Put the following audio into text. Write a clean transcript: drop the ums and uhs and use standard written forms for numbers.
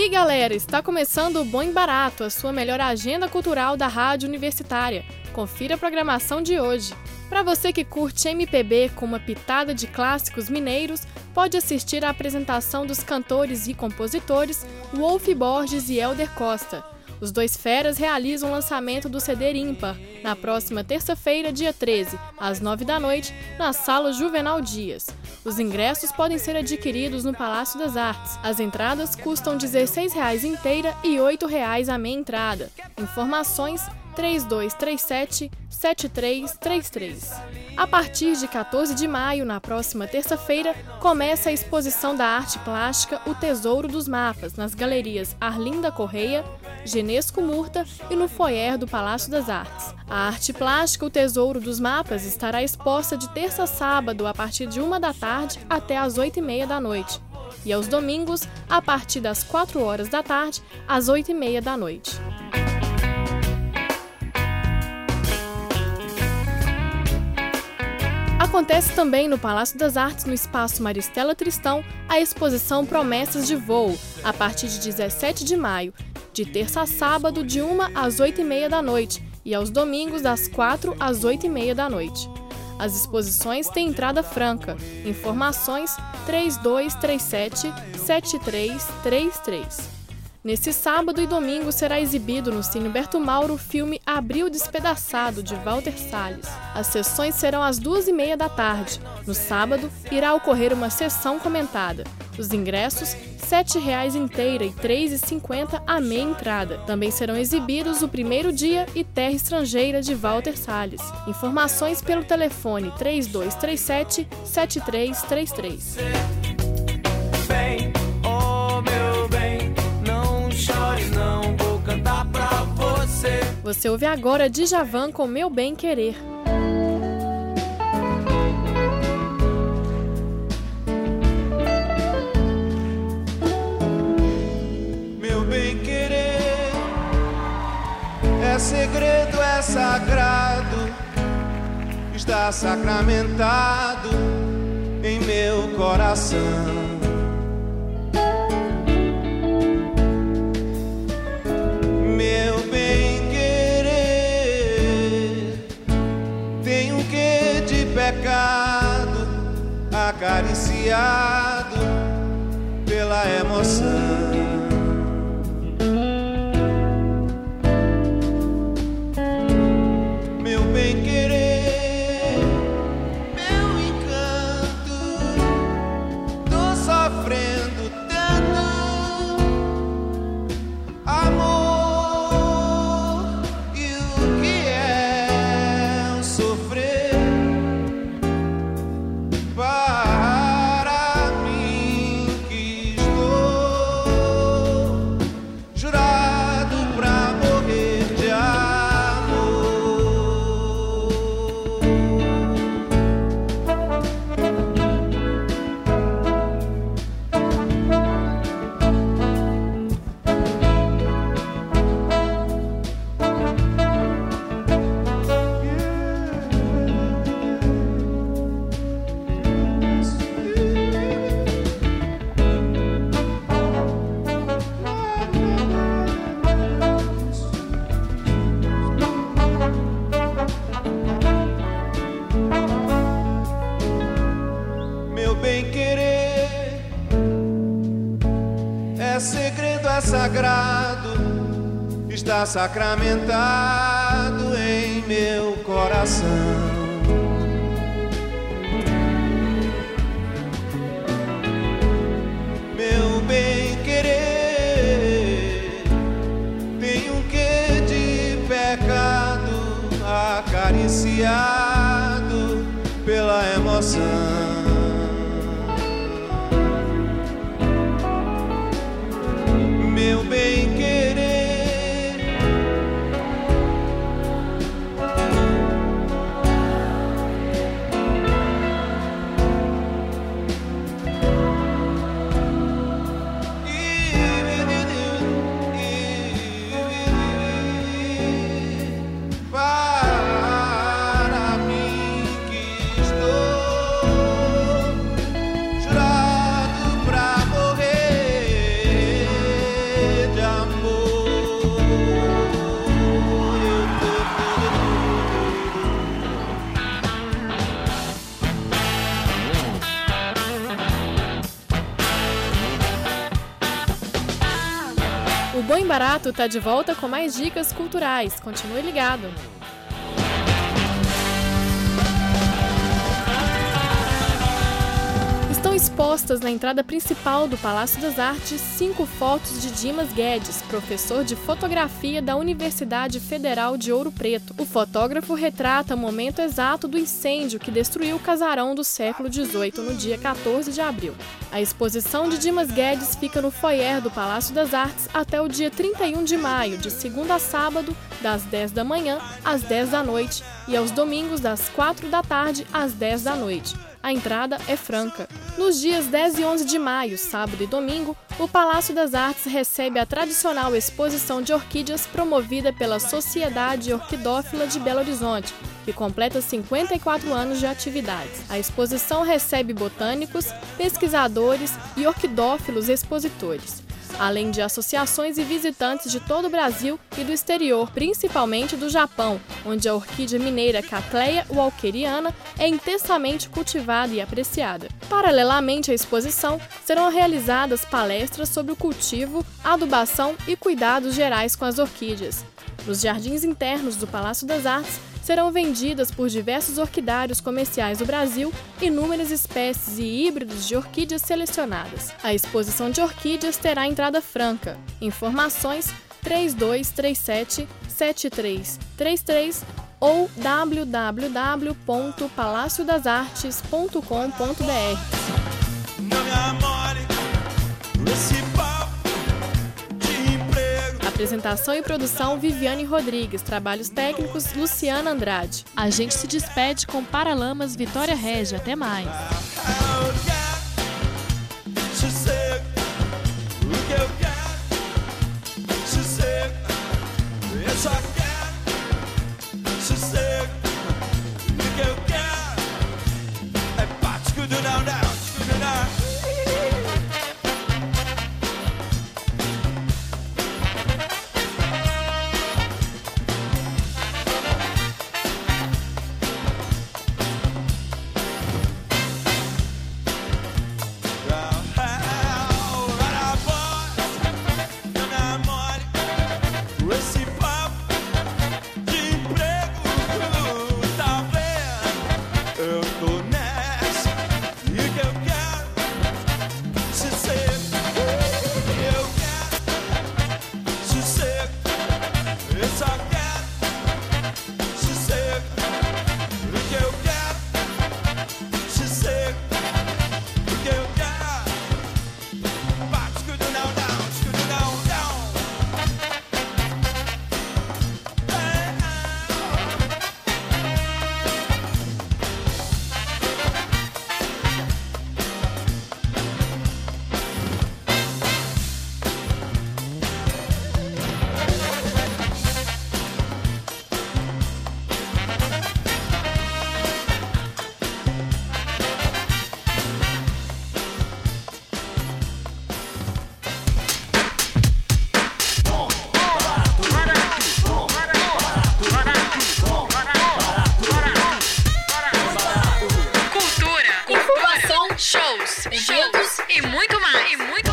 aí, galera, está começando o Bom e Barato, a sua melhor agenda cultural da Rádio Universitária. Confira a programação de hoje. Para você que curte MPB com uma pitada de clássicos mineiros, pode assistir à apresentação dos cantores e compositores Wolf Borges e Hélder Costa. Os dois feras realizam o lançamento do CD Ímpar, na próxima terça-feira, dia 13, às 9 da noite, na Sala Juvenal Dias. Os ingressos podem ser adquiridos no Palácio das Artes. As entradas custam R$ 16,00 inteira e R$ 8,00 a meia entrada. Informações 3237-7333. A partir de 14 de maio, na próxima terça-feira, começa a exposição da arte plástica O Tesouro dos Mapas, nas galerias Arlinda Correia, Genesco Murta e no foyer do Palácio das Artes. A arte plástica O Tesouro dos Mapas estará exposta de terça a sábado, a partir de 1 da tarde até às 8h30 da noite. E aos domingos, a partir das 4 horas da tarde, às 8h30 da noite. Acontece também no Palácio das Artes, no Espaço Maristela Tristão, a exposição Promessas de Voo, a partir de 17 de maio, de terça a sábado, de 1 às 8h30 da noite, e aos domingos, das 4 às 8h30 da noite. As exposições têm entrada franca. Informações 3237-7333. Nesse sábado e domingo será exibido no Cine Berto Mauro o filme Abril Despedaçado, de Walter Salles. As sessões serão às 2h30 da tarde. No sábado, irá ocorrer uma sessão comentada. Os ingressos, R$ 7,00 inteira e R$ 3,50 a meia entrada. Também serão exibidos O Primeiro Dia e Terra Estrangeira, de Walter Salles. Informações pelo telefone 3237-7333. Você ouve agora Djavan com Meu Bem Querer. Meu bem querer é segredo, é sagrado, está sacramentado em meu coração. Pecado acariciado pela emoção. Meu bem querer, meu encanto, tô sofrendo tanto amor, e o que é o sofrer? Para mim que estou jurado pra morrer de amor. Meu bem querer é segredo, é sagrado, está sacramentado em meu coração. Meu bem querer tem um quê de pecado acariciado pela emoção. Meu bem querer O Bom e Barato está de volta com mais dicas culturais. Continue ligado. Estão expostas na entrada principal do Palácio das Artes 5 fotos de Dimas Guedes, professor de fotografia da Universidade Federal de Ouro Preto. O fotógrafo retrata o momento exato do incêndio que destruiu o casarão do século XVIII no dia 14 de abril. A exposição de Dimas Guedes fica no foyer do Palácio das Artes até o dia 31 de maio, de segunda a sábado, das 10 da manhã às 10 da noite e aos domingos das 4 da tarde às 10 da noite. A entrada é franca. Nos dias 10 e 11 de maio, sábado e domingo, o Palácio das Artes recebe a tradicional exposição de orquídeas promovida pela Sociedade Orquidófila de Belo Horizonte, que completa 54 anos de atividades. A exposição recebe botânicos, pesquisadores e orquidófilos expositores, além de associações e visitantes de todo o Brasil e do exterior, principalmente do Japão, onde a orquídea mineira Cattleya walkeriana é intensamente cultivada e apreciada. Paralelamente à exposição, serão realizadas palestras sobre o cultivo, adubação e cuidados gerais com as orquídeas. Nos jardins internos do Palácio das Artes, serão vendidas por diversos orquidários comerciais do Brasil inúmeras espécies e híbridos de orquídeas selecionadas. A exposição de orquídeas terá entrada franca. Informações 3237-7333 ou www.palaciodasartes.com.br. Apresentação e produção Viviane Rodrigues, trabalhos técnicos Luciana Andrade. A gente se despede com Paralamas Vitória Régia. Até mais. Shows e muito mais.